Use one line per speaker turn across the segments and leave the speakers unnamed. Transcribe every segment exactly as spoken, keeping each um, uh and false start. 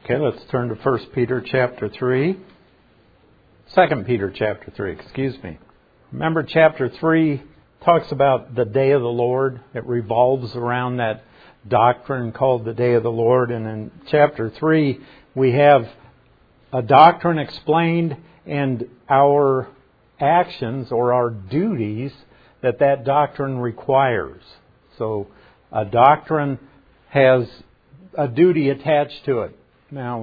Okay, let's turn to First Peter chapter three. Second Peter chapter three, excuse me. Remember, chapter three talks about the day of the Lord. It revolves around that doctrine called the day of the Lord. And in chapter three, we have a doctrine explained and our actions or our duties that that doctrine requires. So a doctrine has a duty attached to it. Now,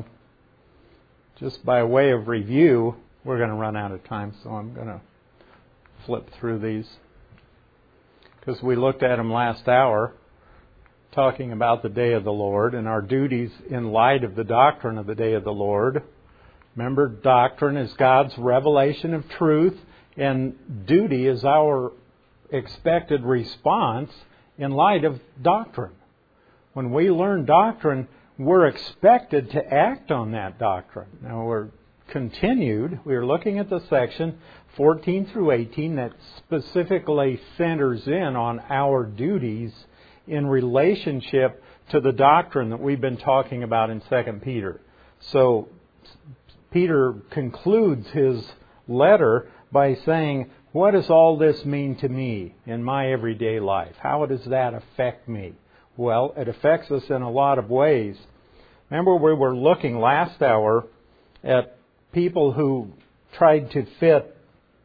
just by way of review, we're going to run out of time, so I'm going to flip through these. Because we looked at them last hour, talking about the day of the Lord and our duties in light of the doctrine of the day of the Lord. Remember, doctrine is God's revelation of truth, and duty is our expected response in light of doctrine. When we learn doctrine, we're expected to act on that doctrine. Now, we're continued. We're looking at the section fourteen through eighteen that specifically centers in on our duties in relationship to the doctrine that we've been talking about in Second Peter. So, Peter concludes his letter by saying, what does all this mean to me in my everyday life? How does that affect me? Well, it affects us in a lot of ways. Remember, we were looking last hour at people who tried to fit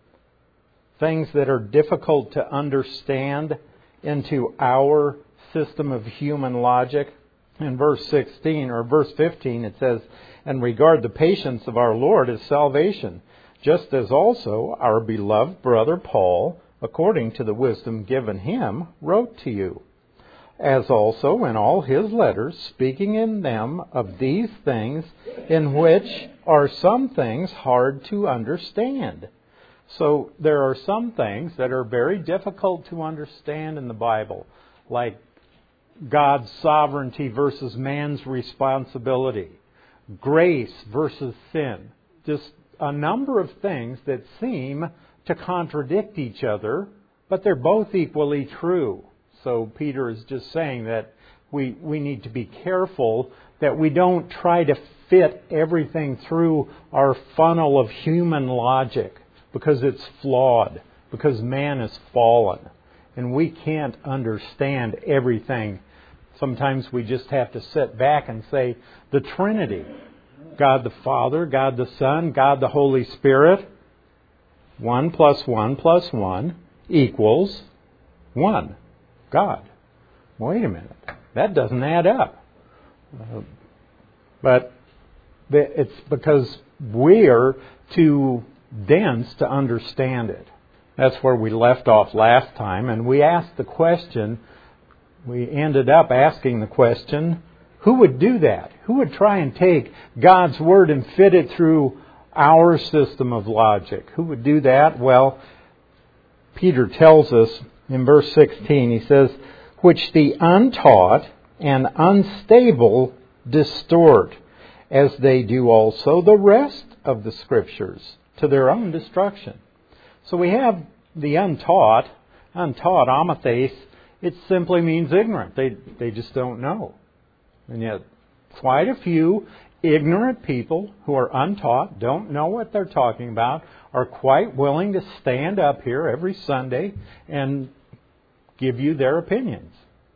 things that are difficult to understand into our system of human logic. In verse sixteen or verse fifteen, it says, "And regard the patience of our Lord as salvation, just as also our beloved brother Paul, according to the wisdom given him, wrote to you. As also in all his letters, speaking in them of these things, in which are some things hard to understand." So there are some things that are very difficult to understand in the Bible, like God's sovereignty versus man's responsibility, grace versus sin, just a number of things that seem to contradict each other, but they're both equally true. So Peter is just saying that we, we need to be careful that we don't try to fit everything through our funnel of human logic, because it's flawed, because man is fallen, and we can't understand everything. Sometimes we just have to sit back and say, the Trinity, God the Father, God the Son, God the Holy Spirit, one plus one plus one equals one. God. Wait a minute. That doesn't add up. Uh, but it's because we're too dense to understand it. That's where we left off last time. And we asked the question, we ended up asking the question, who would do that? Who would try and take God's Word and fit it through our system of logic? Who would do that? Well, Peter tells us in verse sixteen, he says, "Which the untaught and unstable distort, as they do also the rest of the Scriptures, to their own destruction." So we have the untaught, untaught, amathes. It simply means ignorant. They, they just don't know. And yet, quite a few ignorant people who are untaught, don't know what they're talking about, are quite willing to stand up here every Sunday and give you their opinions.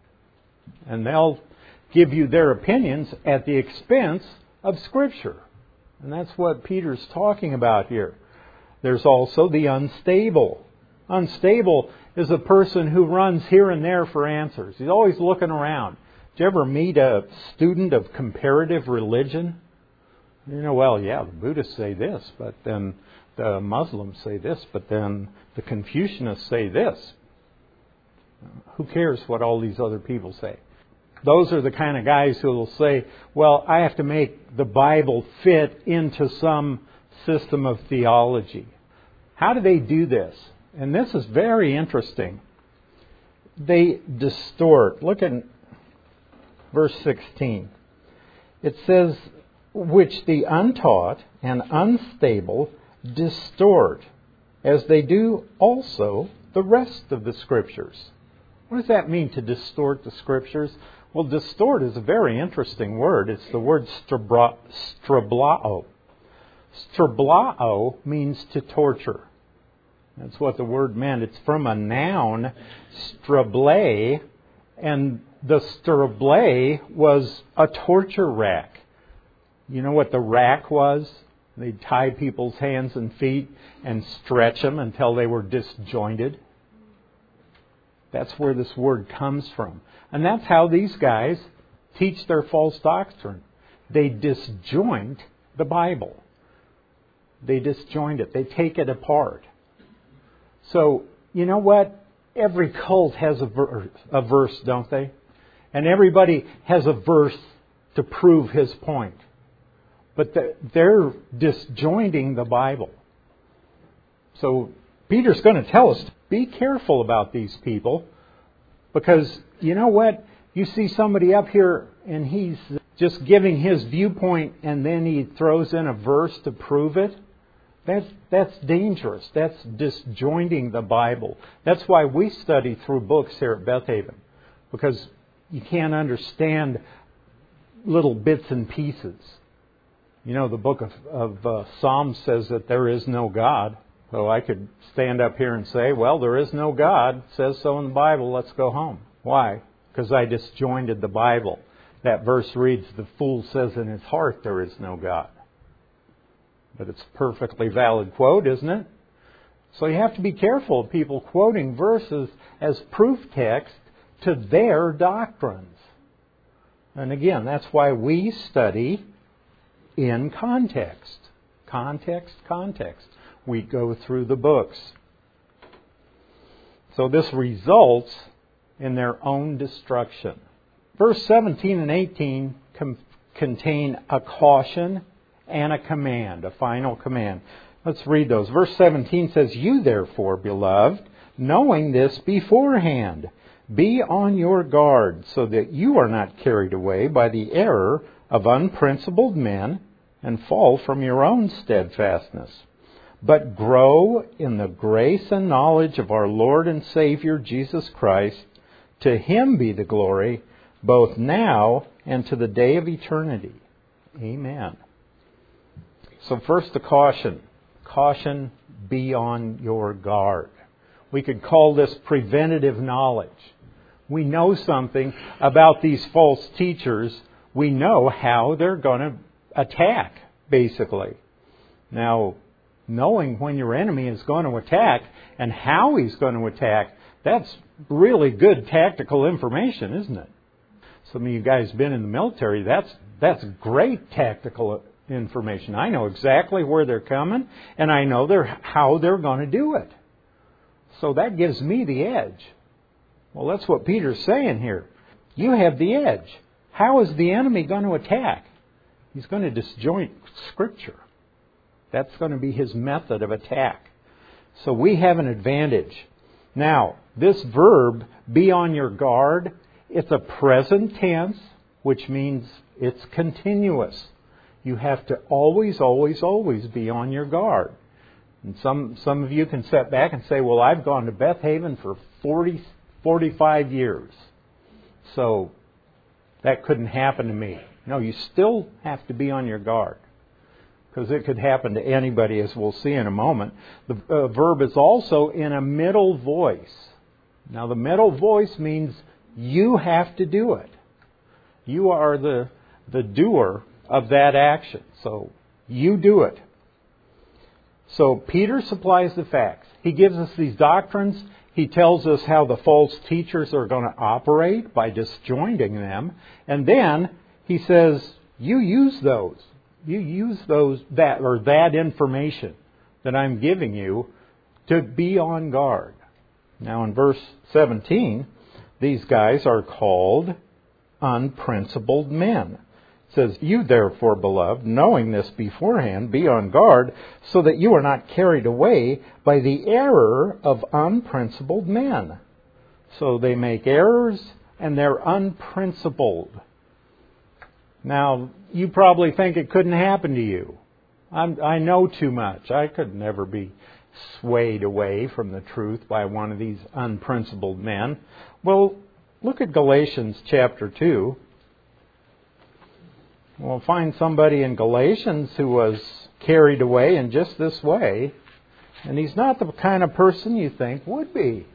And they'll give you their opinions at the expense of Scripture. And that's what Peter's talking about here. There's also the unstable. Unstable is a person who runs here and there for answers. He's always looking around. Did you ever meet a student of comparative religion? You know, well, yeah, the Buddhists say this, but then the Muslims say this, but then the Confucianists say this. Who cares what all these other people say? Those are the kind of guys who will say, well, I have to make the Bible fit into some system of theology. How do they do this? And this is very interesting. They distort. Look at verse sixteen. It says, "Which the untaught and unstable distort, as they do also the rest of the Scriptures." What does that mean, to distort the Scriptures? Well, distort is a very interesting word. It's the word strabla- strablao. Strablao means to torture. That's what the word meant. It's from a noun, strable, and the strable was a torture rack. You know what the rack was? They'd tie people's hands and feet and stretch them until they were disjointed. That's where this word comes from. And that's how these guys teach their false doctrine. They disjoint the Bible. They disjoint it. They take it apart. So, you know what? Every cult has a verse, a verse, don't they? And everybody has a verse to prove his point. But they're disjointing the Bible. So Peter's going to tell us, be careful about these people. Because, you know what? You see somebody up here and he's just giving his viewpoint and then he throws in a verse to prove it. That's, that's dangerous. That's disjointing the Bible. That's why we study through books here at Beth Haven. Because you can't understand little bits and pieces. You know, the book of, of uh, Psalms says that there is no God. So I could stand up here and say, well, there is no God. It says so in the Bible. Let's go home. Why? Because I disjointed the Bible. That verse reads, the fool says in his heart there is no God. But it's a perfectly valid quote, isn't it? So you have to be careful of people quoting verses as proof text to their doctrines. And again, that's why we study in context. Context, context. We go through the books. So this results in their own destruction. Verse seventeen and eighteen com- contain a caution and a command, a final command. Let's read those. Verse seventeen says, you therefore, beloved, knowing this beforehand, be on your guard, so that you are not carried away by the error of unprincipled men and fall from your own steadfastness. But grow in the grace and knowledge of our Lord and Savior Jesus Christ. To Him be the glory, both now and to the day of eternity. Amen. So first the caution. Caution, be on your guard. We could call this preventative knowledge. We know something about these false teachers. We know how they're going to attack, basically. Now, knowing when your enemy is going to attack and how he's going to attack, that's really good tactical information, isn't it? Some of you guys have been in the military. That's that's great tactical information. I know exactly where they're coming, and I know they're, how they're going to do it. So that gives me the edge. Well, that's what Peter's saying here. You have the edge. How is the enemy going to attack? He's going to disjoint Scripture. That's going to be his method of attack. So we have an advantage. Now, this verb, be on your guard, it's a present tense, which means it's continuous. You have to always, always, always be on your guard. And some some of you can sit back and say, well, I've gone to Beth Haven for forty, forty-five years. So that couldn't happen to me. No, you still have to be on your guard. Because it could happen to anybody, as we'll see in a moment. The uh, verb is also in a middle voice. Now, the middle voice means you have to do it. You are the, the doer of that action. So, you do it. So, Peter supplies the facts. He gives us these doctrines. He tells us how the false teachers are going to operate by disjointing them. And then he says, you use those. You use those that or that information that I'm giving you to be on guard. Now in verse seventeen, these guys are called unprincipled men. It says, you therefore, beloved, knowing this beforehand, be on guard, so that you are not carried away by the error of unprincipled men. So they make errors and they're unprincipled. Now, you probably think it couldn't happen to you. I'm, I know too much. I could never be swayed away from the truth by one of these unprincipled men. Well, Look at Galatians chapter two. We'll find somebody in Galatians who was carried away in just this way, and he's not the kind of person you think would be.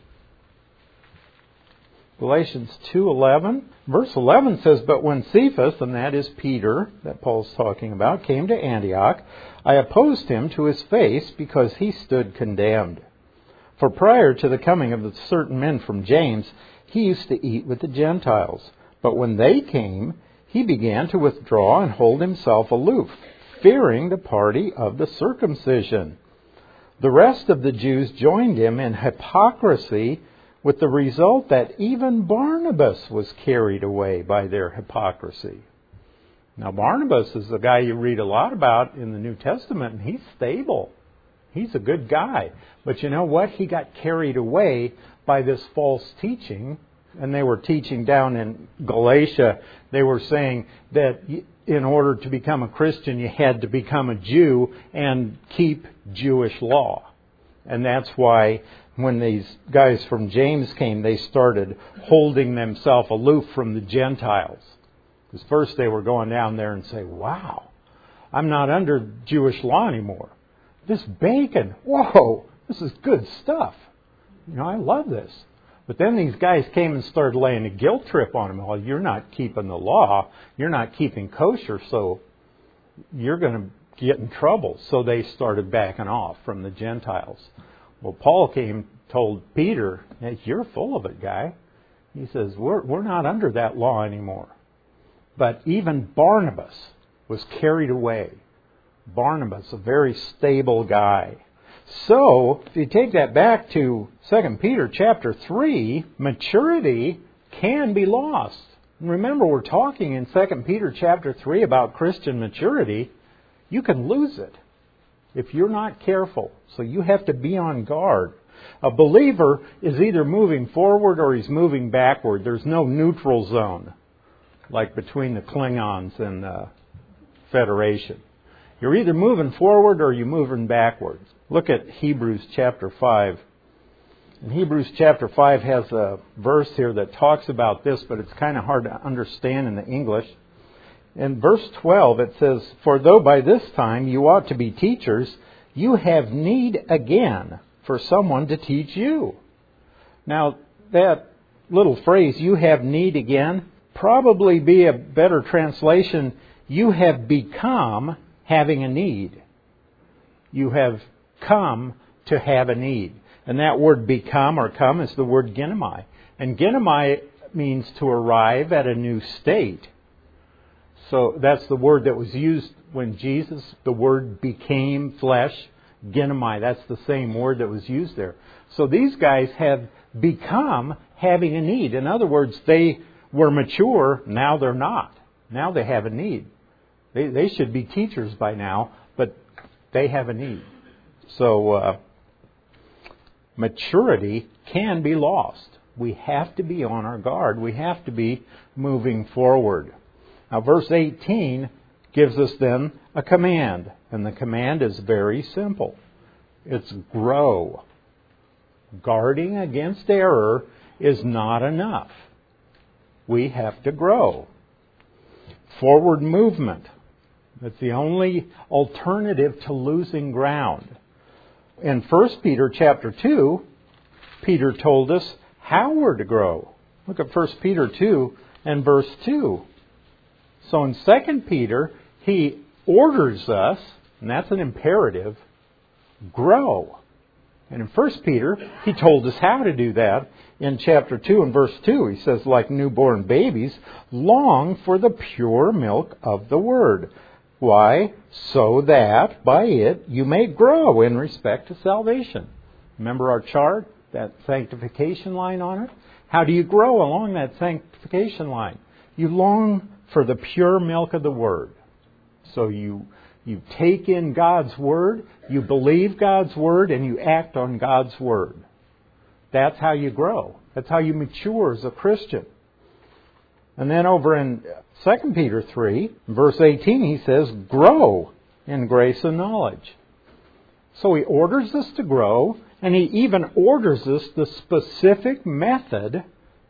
Galatians two eleven, verse eleven says, "But when Cephas," and that is Peter that Paul's talking about, "came to Antioch, I opposed him to his face because he stood condemned. For prior to the coming of the certain men from James, he used to eat with the Gentiles. But when they came, he began to withdraw and hold himself aloof, fearing the party of the circumcision. The rest of the Jews joined him in hypocrisy, with the result that even Barnabas was carried away by their hypocrisy." Now, Barnabas is the guy you read a lot about in the New Testament, and he's stable. He's a good guy. But you know what? He got carried away by this false teaching, and they were teaching down in Galatia. They were saying that in order to become a Christian, you had to become a Jew and keep Jewish law. And that's why when these guys from James came, they started holding themselves aloof from the Gentiles. Because first they were going down there and say, "Wow, I'm not under Jewish law anymore. This bacon, whoa, this is good stuff. You know, I love this." But then these guys came and started laying a guilt trip on them. "Well, you're not keeping the law. You're not keeping kosher, so you're going to get in trouble." So they started backing off from the Gentiles. Well, Paul came, told Peter, "Hey, you're full of it, guy." He says, we're, we're not under that law anymore. But even Barnabas was carried away. Barnabas, a very stable guy. So, if you take that back to Second Peter chapter three, maturity can be lost. And remember, we're talking in Second Peter chapter three about Christian maturity. You can lose it if you're not careful. So you have to be on guard. A believer is either moving forward or he's moving backward. There's no neutral zone, like between the Klingons and the Federation. You're either moving forward or you're moving backwards. Look at Hebrews chapter five. And Hebrews chapter five has a verse here that talks about this, but it's kind of hard to understand in the English. In verse twelve it says, "For though by this time you ought to be teachers, you have need again for someone to teach you." Now, that little phrase, "you have need again," probably be a better translation, "you have become having a need." You have come to have a need. And that word become or come is the word ginomai. And ginomai means to arrive at a new state. So that's the word that was used when Jesus, the word became flesh, ginomai. That's the same word that was used there. So these guys have become having a need. In other words, they were mature, now they're not. Now they have a need. They, they should be teachers by now, but they have a need. So uh, maturity can be lost. We have to be on our guard. We have to be moving forward. Now, verse eighteen gives us then a command. And the command is very simple. It's grow. Guarding against error is not enough. We have to grow. Forward movement. That's the only alternative to losing ground. In First Peter chapter two, Peter told us how we're to grow. Look at First Peter two and verse two. So in Second Peter, he orders us, and that's an imperative, grow. And in First Peter, he told us how to do that. In chapter two and verse two, he says, "Like newborn babies, long for the pure milk of the word." Why? "So that by it you may grow in respect to salvation." Remember our chart, that sanctification line on it? How do you grow along that sanctification line? You long for the pure milk of the Word. So you you take in God's Word, you believe God's Word, and you act on God's Word. That's how you grow. That's how you mature as a Christian. And then over in Second Peter three, verse eighteen, he says, "Grow in grace and knowledge." So he orders us to grow, and he even orders us the specific method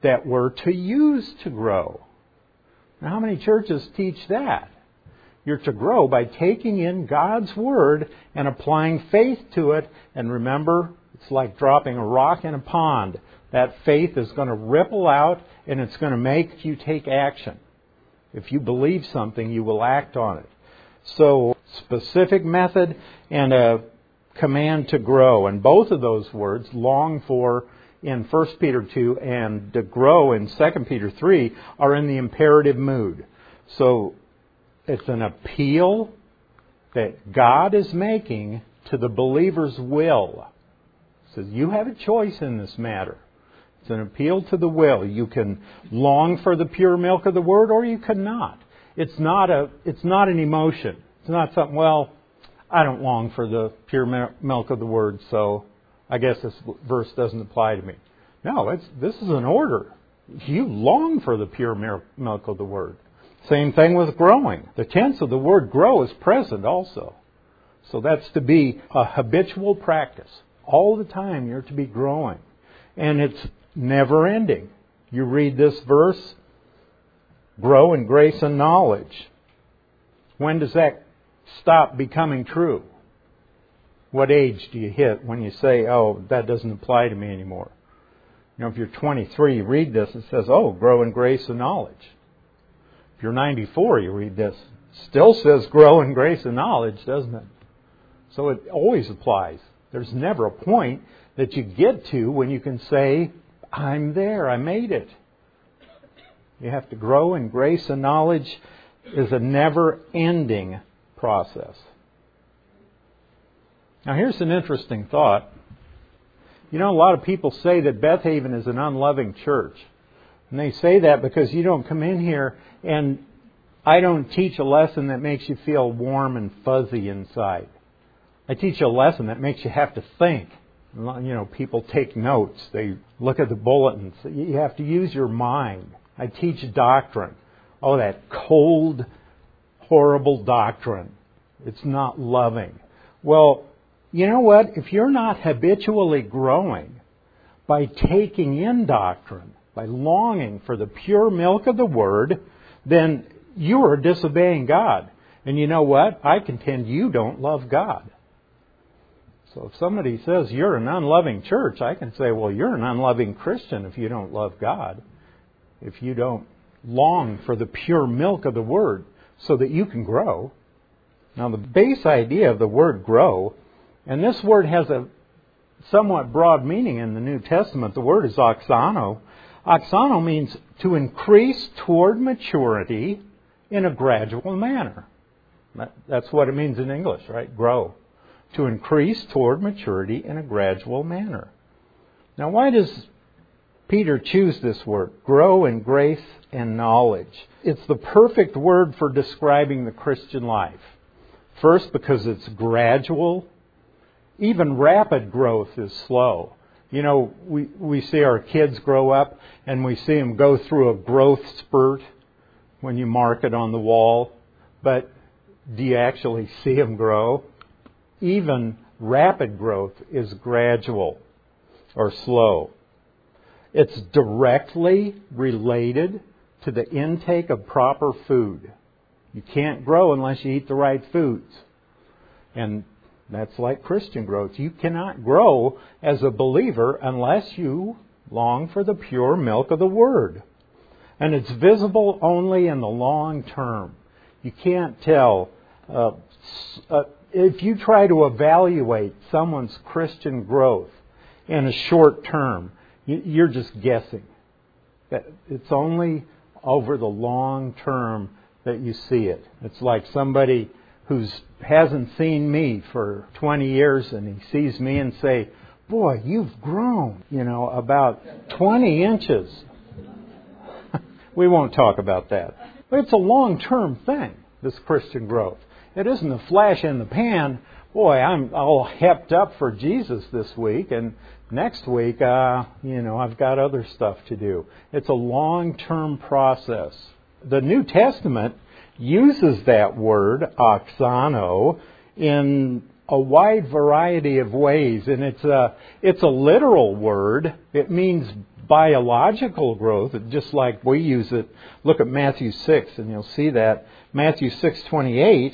that we're to use to grow. Now, how many churches teach that? You're to grow by taking in God's Word and applying faith to it. And remember, it's like dropping a rock in a pond. That faith is going to ripple out and it's going to make you take action. If you believe something, you will act on it. So, specific method and a command to grow. And both of those words, long for in First Peter two and to grow in Second Peter three, are in the imperative mood. So, it's an appeal that God is making to the believer's will. It says, you have a choice in this matter. It's an appeal to the will. You can long for the pure milk of the Word, or you cannot. It's not a. It's not an emotion. It's not something, well, I don't long for the pure milk of the Word, so I guess this verse doesn't apply to me. No, it's this is an order. You long for the pure milk of the Word. Same thing with growing. The tense of the word grow is present also. So that's to be a habitual practice. All the time you're to be growing. And it's never ending. You read this verse, grow in grace and knowledge. When does that stop becoming true? What age do you hit when you say, oh, that doesn't apply to me anymore? You know, if you're twenty-three, you read this, it says, oh, grow in grace and knowledge. If you're ninety-four, you read this. Still says grow in grace and knowledge, doesn't it? So it always applies. There's never a point that you get to when you can say, I'm there, I made it. You have to grow in grace and knowledge is a never-ending process. Now here's an interesting thought. You know, a lot of people say that Beth Haven is an unloving church. And they say that because you don't come in here and I don't teach a lesson that makes you feel warm and fuzzy inside. I teach a lesson that makes you have to think. You know, people take notes. They look at the bulletins. You have to use your mind. I teach doctrine. Oh, that cold, horrible doctrine. It's not loving. Well, you know what? If you're not habitually growing by taking in doctrine, by longing for the pure milk of the Word, then you are disobeying God. And you know what? I contend you don't love God. So if somebody says you're an unloving church, I can say, well, you're an unloving Christian if you don't love God. If you don't long for the pure milk of the Word so that you can grow. Now the base idea of the word grow, and this word has a somewhat broad meaning in the New Testament. The word is oxano. Oxano means to increase toward maturity in a gradual manner. That's what it means in English, right? Grow. To increase toward maturity in a gradual manner. Now, why does Peter choose this word? Grow in grace and knowledge. It's the perfect word for describing the Christian life. First, because it's gradual. Even rapid growth is slow. You know, we, we see our kids grow up and we see them go through a growth spurt when you mark it on the wall. But do you actually see them grow? Even rapid growth is gradual or slow. It's directly related to the intake of proper food. You can't grow unless you eat the right foods. And that's like Christian growth. You cannot grow as a believer unless you long for the pure milk of the Word. And it's visible only in the long term. You can't tell. Uh, uh, if you try to evaluate someone's Christian growth in a short term, you, you're just guessing. It's only over the long term that you see it. It's like somebody who hasn't seen me for twenty years and he sees me and say, boy, you've grown, you know, about twenty inches. We won't talk about that. But it's a long-term thing, this Christian growth. It isn't a flash in the pan. Boy, I'm all hepped up for Jesus this week, and next week, uh, you know, I've got other stuff to do. It's a long-term process. The New Testament uses that word, oxano, in a wide variety of ways. And it's a, it's a literal word. It means biological growth, just like we use it. Look at Matthew six, and you'll see that. Matthew six twenty-eight.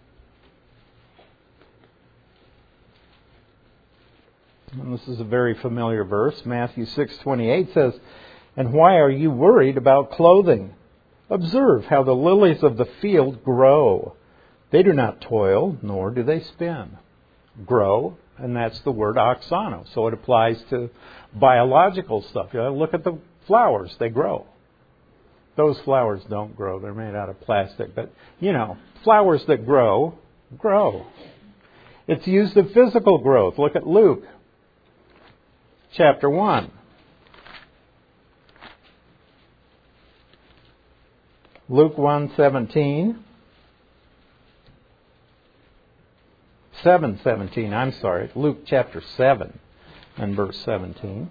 And this is a very familiar verse. Matthew six twenty-eight says, "And why are you worried about clothing? Observe how the lilies of the field grow. They do not toil, nor do they spin." Grow, and that's the word oxano. So it applies to biological stuff. You know, look at the flowers. They grow. Those flowers don't grow. They're made out of plastic. But, you know, flowers that grow, grow. It's used of physical growth. Look at Luke chapter one. Luke one seventeen. seven seventeen, I'm sorry. Luke chapter seven and verse seventeen.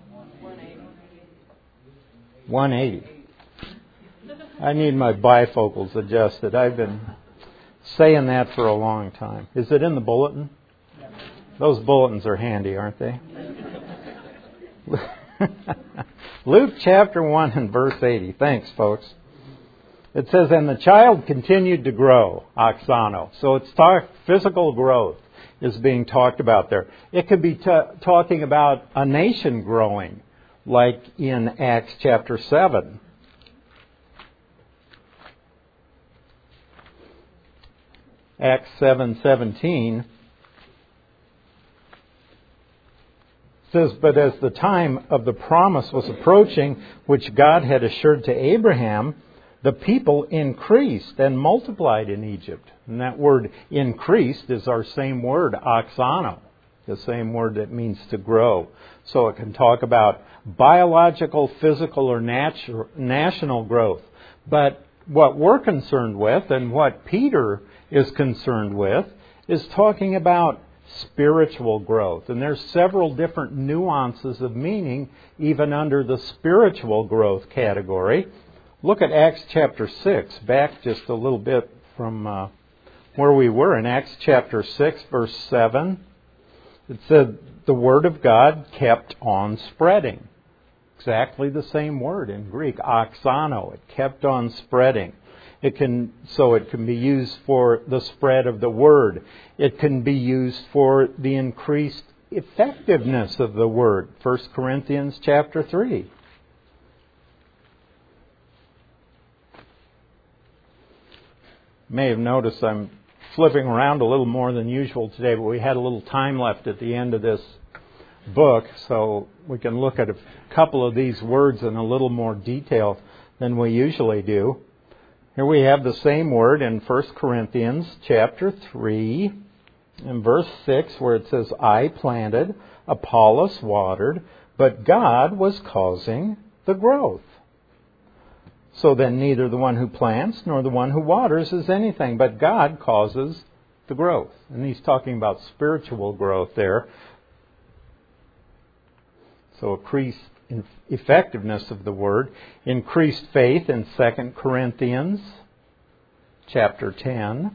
one eighty. I need my bifocals adjusted. I've been saying that for a long time. Is it in the bulletin? Those bulletins are handy, aren't they? Luke chapter one and verse eighty. Thanks, folks. It says, "And the child continued to grow," oxano. So it's talk, physical growth is being talked about there. It could be t- talking about a nation growing, like in Acts chapter seven. Acts seven seventeen says, "But as the time of the promise was approaching, which God had assured to Abraham, the people increased and multiplied in Egypt." And that word increased is our same word, oxano, the same word that means to grow. So it can talk about biological, physical, or natu- national growth. But what we're concerned with, and what Peter is concerned with, is talking about spiritual growth. And there's several different nuances of meaning even under the spiritual growth category. Look at Acts chapter six, back just a little bit from uh, where we were in Acts chapter six, verse seven. It said, "The word of God kept on spreading." Exactly the same word in Greek, oxano. It kept on spreading. It can, so it can be used for the spread of the word. It can be used for the increased effectiveness of the word. First Corinthians chapter three. You may have noticed I'm flipping around a little more than usual today, but we had a little time left at the end of this book, so we can look at a couple of these words in a little more detail than we usually do. Here we have the same word in First Corinthians chapter three and verse six, where it says, "I planted, Apollos watered, but God was causing the growth. So then neither the one who plants nor the one who waters is anything, but God causes the growth." And he's talking about spiritual growth there. So increased effectiveness of the word. Increased faith in Second Corinthians chapter ten.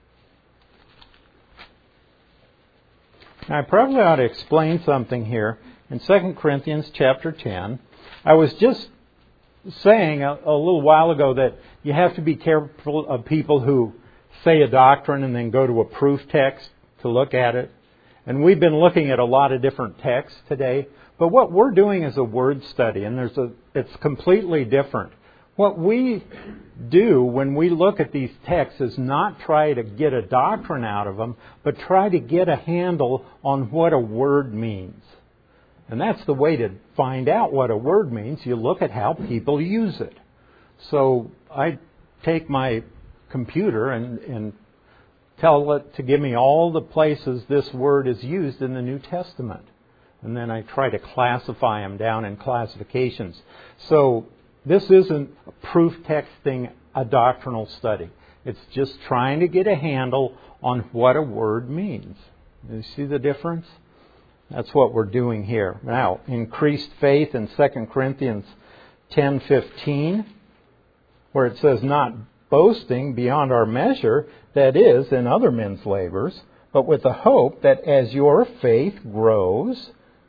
Now I probably ought to explain something here. In Second Corinthians chapter ten, I was just saying a, a little while ago that you have to be careful of people who say a doctrine and then go to a proof text to look at it. And we've been looking at a lot of different texts today. But what we're doing is a word study, and there's a it's completely different. What we do when we look at these texts is not try to get a doctrine out of them, but try to get a handle on what a word means. And that's the way to find out what a word means. You look at how people use it. So I take my computer and, and tell it to give me all the places this word is used in the New Testament. And then I try to classify them down in classifications. So this isn't proof texting a doctrinal study. It's just trying to get a handle on what a word means. You see the difference? That's what we're doing here. Now, increased faith in Second Corinthians ten fifteen, where it says, "Not boasting beyond our measure, that is, in other men's labors, but with the hope that as your faith grows,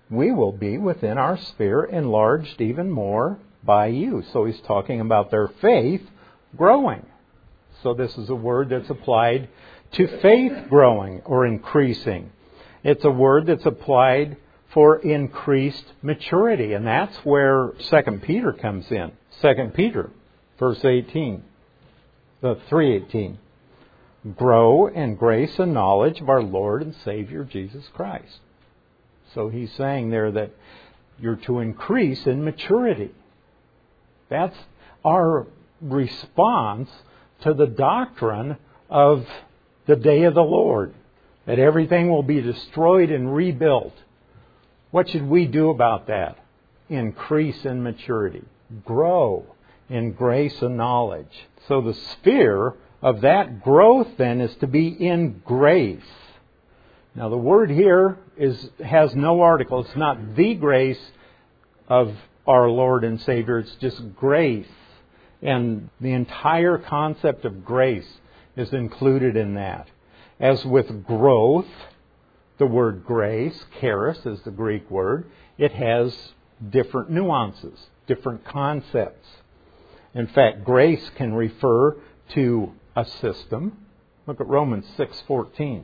we will be within our sphere enlarged even more by you. So he's talking about their faith growing. So this is a word that's applied to faith growing or increasing. It's a word that's applied for increased maturity. And that's where Second Peter comes in. Second Peter, verse eighteen. The three eighteen. Grow in grace and knowledge of our Lord and Savior Jesus Christ. So he's saying there that you're to increase in maturity. That's our response to the doctrine of the day of the Lord, that everything will be destroyed and rebuilt. What should we do about that? Increase in maturity. Grow in grace and knowledge. So the sphere of that growth then is to be in grace. Now the word here is has no article. It's not the grace of our Lord and Savior. It's just grace. And the entire concept of grace is included in that. As with growth, the word grace, charis is the Greek word, it has different nuances, different concepts. In fact, grace can refer to a system. Look at Romans six fourteen.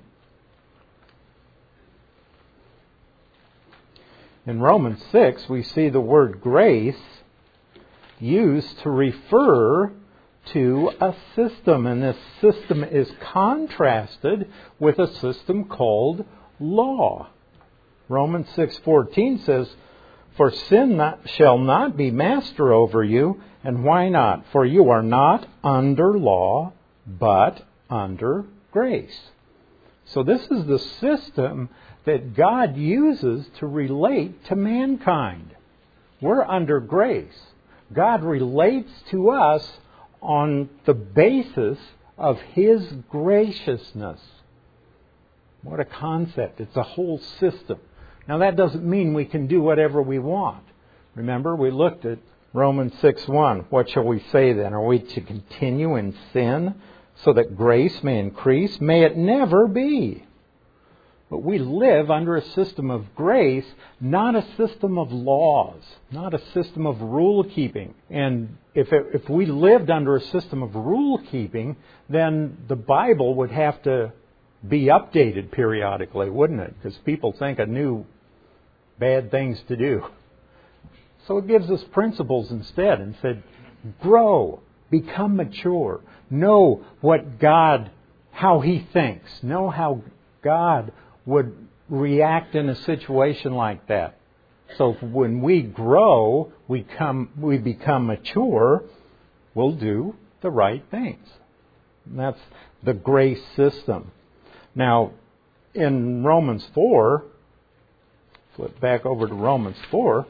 In Romans six, we see the word grace used to refer to a system. And this system is contrasted with a system called law. Romans six fourteen says, "For sin not, shall not be master over you." And why not? "For you are not under law, but under grace." So this is the system that God uses to relate to mankind. We're under grace. God relates to us on the basis of His graciousness. What a concept. It's a whole system. Now that doesn't mean we can do whatever we want. Remember, we looked at Romans six one. What shall we say then? Are we to continue in sin so that grace may increase? May it never be. But we live under a system of grace, not a system of laws, not a system of rule keeping. And if it, if we lived under a system of rule keeping, then the Bible would have to be updated periodically, wouldn't it? Because people think of new bad things to do. So it gives us principles instead and said, grow, become mature, know what God, how He thinks, know how God would react in a situation like that. So when we grow, we come, we become mature, we'll do the right things. And that's the grace system. Now, in Romans four, flip back over to Romans four,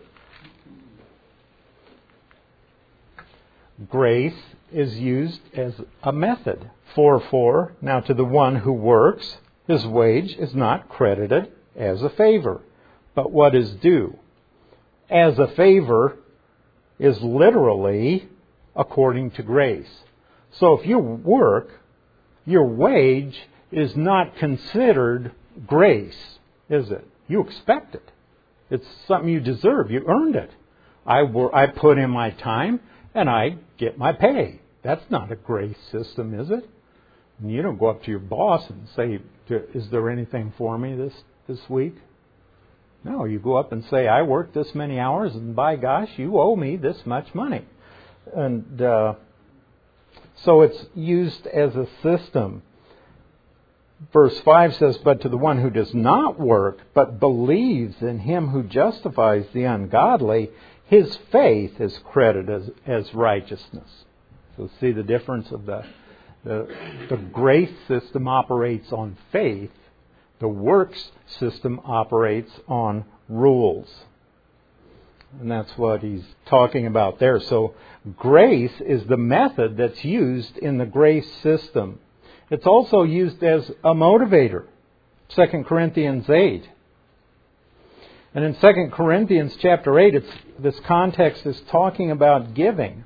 grace is used as a method. four four, now to the one who works, his wage is not credited as a favor, but what is due. As a favor is literally according to grace. So if you work, your wage is not considered grace, is it? You expect it. It's something you deserve. You earned it. I, wor- I put in my time and I get my pay. That's not a grace system, is it? And you don't go up to your boss and say, "Is there anything for me this, this week?" No, you go up and say, "I worked this many hours and by gosh, you owe me this much money." And uh, so it's used as a system. Verse five says, "But to the one who does not work, but believes in Him who justifies the ungodly, his faith is credited as, as righteousness." So see the difference of the, the the grace system operates on faith. The works system operates on rules. And that's what he's talking about there. So grace is the method that's used in the grace system. It's also used as a motivator. Second Corinthians eight. And in Second Corinthians chapter eight, it's, this context is talking about giving.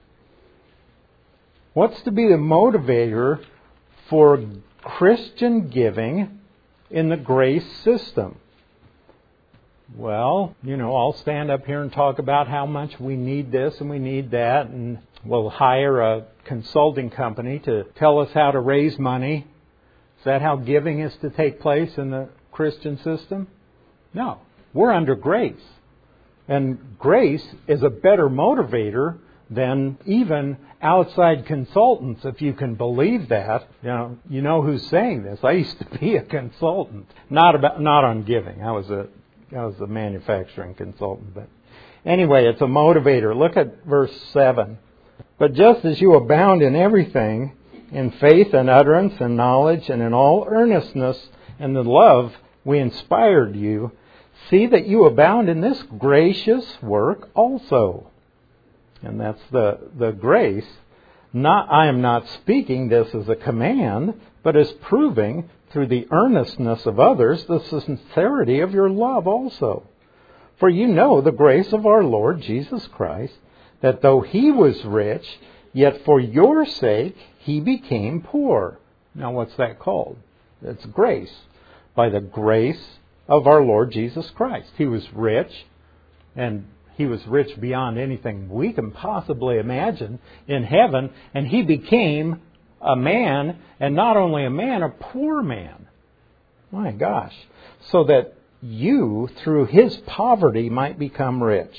What's to be the motivator for Christian giving in the grace system? Well, you know, I'll stand up here and talk about how much we need this and we need that, and we'll hire a consulting company to tell us how to raise money. Is that how giving is to take place in the Christian system? No. We're under grace. And grace is a better motivator than even outside consultants, if you can believe that. You know, you know who's saying this. I used to be a consultant. Not about not on giving. I was a I was a manufacturing consultant. But anyway, it's a motivator. Look at verse seven. But just as you abound in everything, in faith and utterance and knowledge and in all earnestness and the love we inspired you, see that you abound in this gracious work also. And that's the, the grace. Not, I am not speaking this as a command, but as proving through the earnestness of others the sincerity of your love also. For you know the grace of our Lord Jesus Christ, that though He was rich, yet for your sake He became poor. Now what's that called? It's grace. By the grace of our Lord Jesus Christ. He was rich, and He was rich beyond anything we can possibly imagine in heaven, and He became a man, and not only a man, a poor man. My gosh. So that you, through His poverty, might become rich.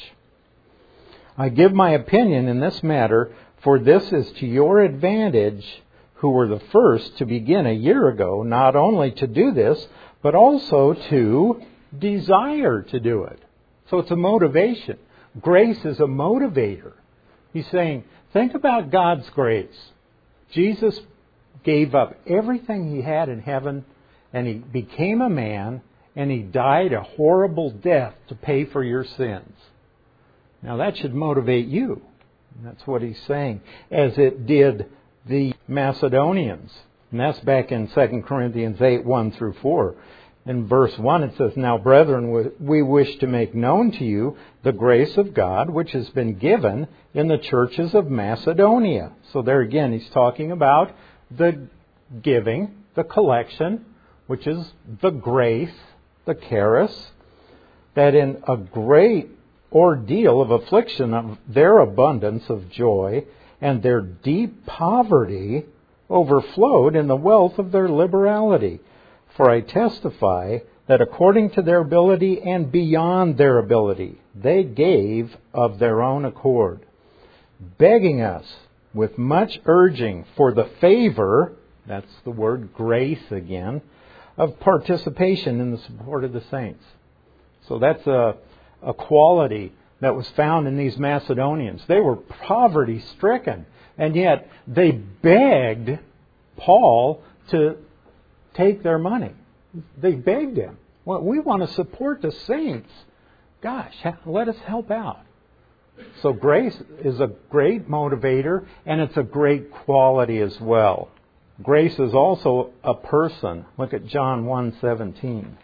I give my opinion in this matter, for this is to your advantage, who were the first to begin a year ago, not only to do this, but also to desire to do it. So it's a motivation. Grace is a motivator. He's saying, think about God's grace. Jesus gave up everything He had in heaven, and He became a man, and He died a horrible death to pay for your sins. Now that should motivate you. That's what he's saying. As it did the Macedonians. And that's back in Second Corinthians eight, one through four. In verse one it says, Now, brethren, we wish to make known to you the grace of God, which has been given in the churches of Macedonia. So there again, he's talking about the giving, the collection, which is the grace, the charis, that in a great ordeal of affliction of their abundance of joy and their deep poverty overflowed in the wealth of their liberality. For I testify that according to their ability and beyond their ability, they gave of their own accord, begging us with much urging for the favor, that's the word grace again, of participation in the support of the saints. So that's a, a quality that was found in these Macedonians. They were poverty-stricken, and yet they begged Paul to take their money. They begged him. Well, we want to support the saints. Gosh, let us help out. So grace is a great motivator, and it's a great quality as well. Grace is also a person. Look at John one seventeen.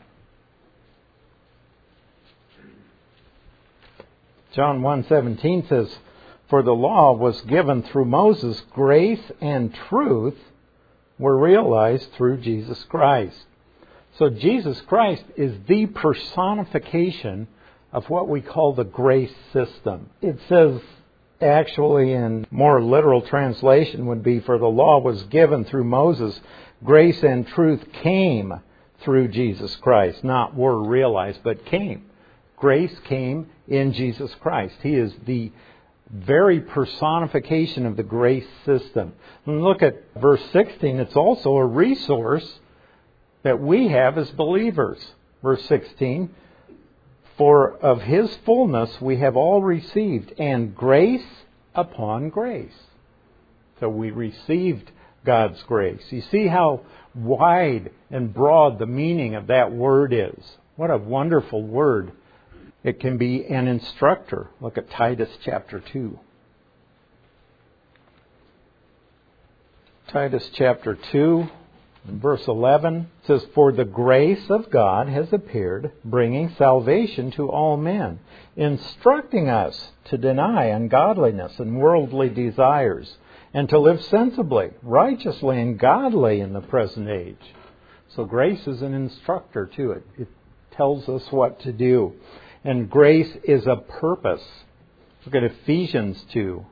John one seventeen says, For the law was given through Moses, grace and truth were realized through Jesus Christ. So Jesus Christ is the personification of what we call the grace system. It says, actually in more literal translation would be, for the law was given through Moses, grace and truth came through Jesus Christ. Not were realized, but came. Grace came in Jesus Christ. He is the very personification of the grace system. And look at verse sixteen. It's also a resource that we have as believers. Verse sixteen. For of His fullness we have all received, and grace upon grace. So we received God's grace. You see how wide and broad the meaning of that word is. What a wonderful word. It can be an instructor. Look at Titus chapter two. Titus chapter two, verse eleven says, For the grace of God has appeared, bringing salvation to all men, instructing us to deny ungodliness and worldly desires, and to live sensibly, righteously, and godly in the present age. So grace is an instructor to it. It tells us what to do. And grace is a purpose. Look at Ephesians two.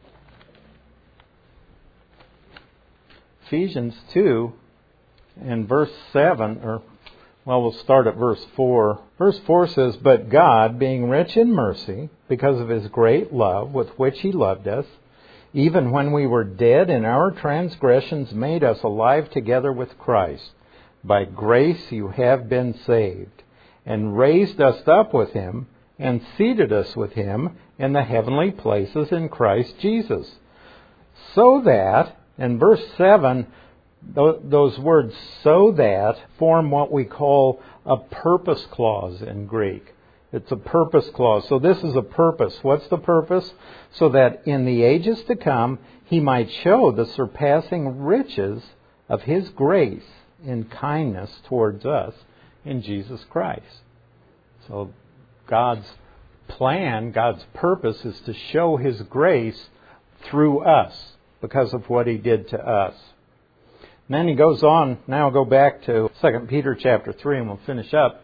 Ephesians two and verse seven, or well, we'll start at verse four. Verse four says, "But God, being rich in mercy, because of His great love with which He loved us, even when we were dead in our transgressions, made us alive together with Christ. By grace you have been saved, and raised us up with Him, and seated us with Him in the heavenly places in Christ Jesus." So that, in verse seven, those words, "so that," form what we call a purpose clause in Greek. It's a purpose clause. So this is a purpose. What's the purpose? So that in the ages to come, He might show the surpassing riches of His grace in kindness towards us in Jesus Christ. So God's plan, God's purpose is to show His grace through us because of what He did to us. And then he goes on, now go back to Second Peter chapter three and we'll finish up.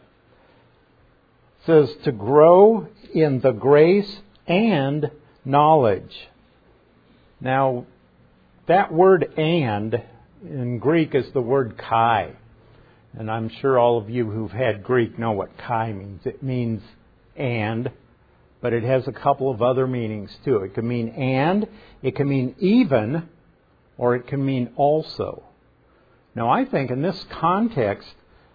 It says, to grow in the grace and knowledge. Now, that word "and" in Greek is the word "kai." And I'm sure all of you who've had Greek know what "kai" means. It means "and," but it has a couple of other meanings too. It can mean "and," it can mean "even," or it can mean "also." Now, I think in this context,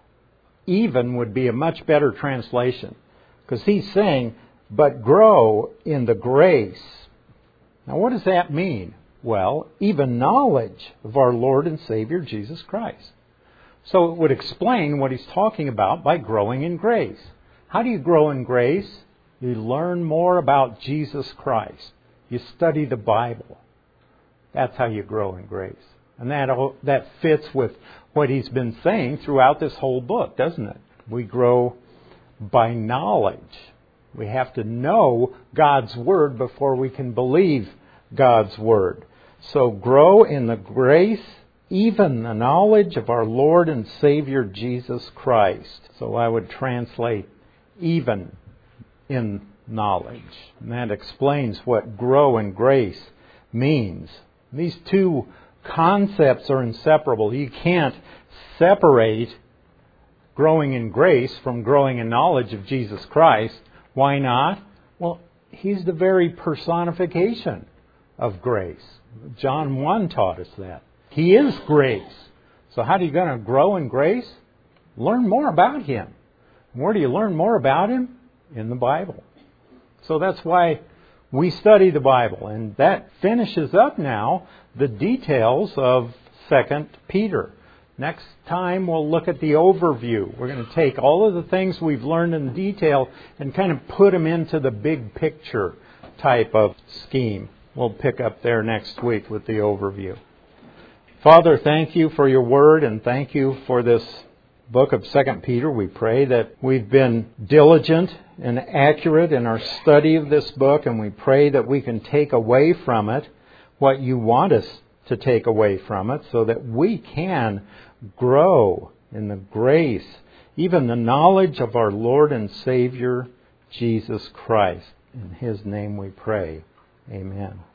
"even" would be a much better translation, because he's saying, but grow in the grace. Now, what does that mean? Well, even knowledge of our Lord and Savior Jesus Christ. So it would explain what he's talking about by growing in grace. How do you grow in grace? You learn more about Jesus Christ. You study the Bible. That's how you grow in grace. And that that fits with what he's been saying throughout this whole book, doesn't it? We grow by knowledge. We have to know God's Word before we can believe God's Word. So grow in the grace, even the knowledge of our Lord and Savior Jesus Christ. So I would translate even in knowledge. And that explains what grow in grace means. These two concepts are inseparable. You can't separate growing in grace from growing in knowledge of Jesus Christ. Why not? Well, He's the very personification of grace. John one taught us that. He is grace. So how are you going to grow in grace? Learn more about Him. Where do you learn more about Him? In the Bible. So that's why we study the Bible. And that finishes up now the details of Second Peter. Next time we'll look at the overview. We're going to take all of the things we've learned in detail and kind of put them into the big picture type of scheme. We'll pick up there next week with the overview. Father, thank You for Your Word, and thank You for this book of Second Peter. We pray that we've been diligent and accurate in our study of this book, and we pray that we can take away from it what You want us to take away from it, so that we can grow in the grace, even the knowledge of our Lord and Savior, Jesus Christ. In His name we pray. Amen.